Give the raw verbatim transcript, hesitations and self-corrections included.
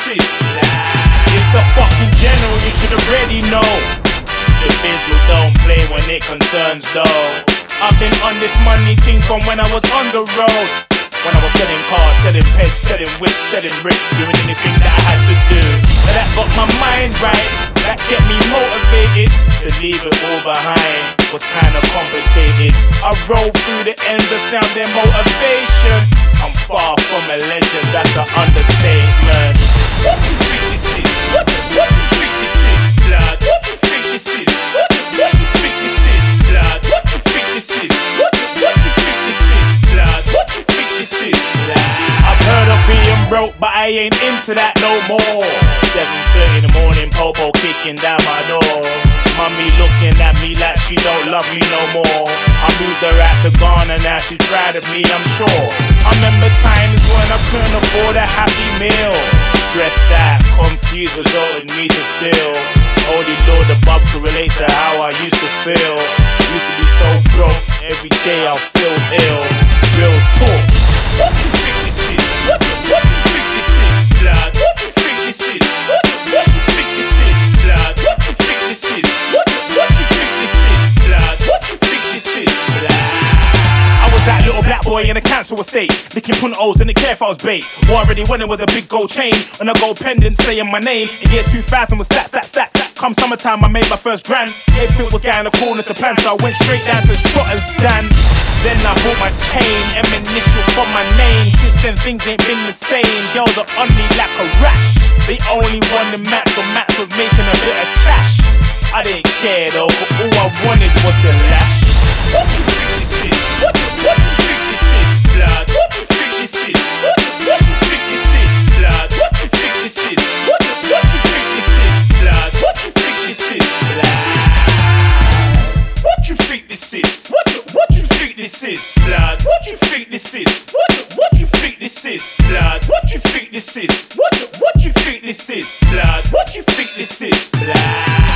is? It's the fucking general, you should already know. The bizzle don't play when it concerns though. I've been on this money thing from when I was on the road. When I was selling cars, selling pegs, selling whips, selling bricks, doing anything that I had to do. But that got my mind right, that kept me motivated. To leave it all behind was kinda complicated. I rolled through the ends of sound and motivation. I'm far from a legend, that's an understatement. What you think this is? What, what you think this is, blood? What you think this is? What, what you think this is, blood? What you think this is? What, what you think this is, blood? What you think this is, blood? I've heard of being broke, but I ain't into that no more. seven thirty in the morning, Popo kicking down my door. Mummy looking at me like she don't love me no more. I moved her out to Ghana, now she's proud of me, I'm sure. I remember times when I couldn't afford a happy meal. Stressed out, confused, resulted me to steal. Only Lord above could relate to how I used to feel. Used to be so broke, every day I feel ill. Real talk. What you think this is? What, what you think this is, blood? What you think this is? What, what you think this is, blood? What you think this is? What, what you think this is, blood? What you think this is, blood? I was that little black boy in a council estate, licking puntos, didn't care if I was bait. What I really wanted was a big gold chain and a gold pendant saying my name. In year two thousand was stats, stats, stats, stats. Come summertime I made my first grand. Everything was going according to plan, so I went straight down to Trotters Dan. Then I bought my chain, M initial for my name. Since then things ain't been the same. Girls are on me like a rash. They only wanted Max, but Max was making a bit of cash. I didn't care though, but all I wanted was the lash. What you think this is? What, what you think this is, blood? What you think this is? What, what you think this is, blood? What you think this is? What, what you think this is, blood? What you think this is, blood? What you think this is? What, what you think this is, blood? What you think this is? What, what you think this is, blood? What you think this is? What, what you think this is, blood? What you think this is, blood?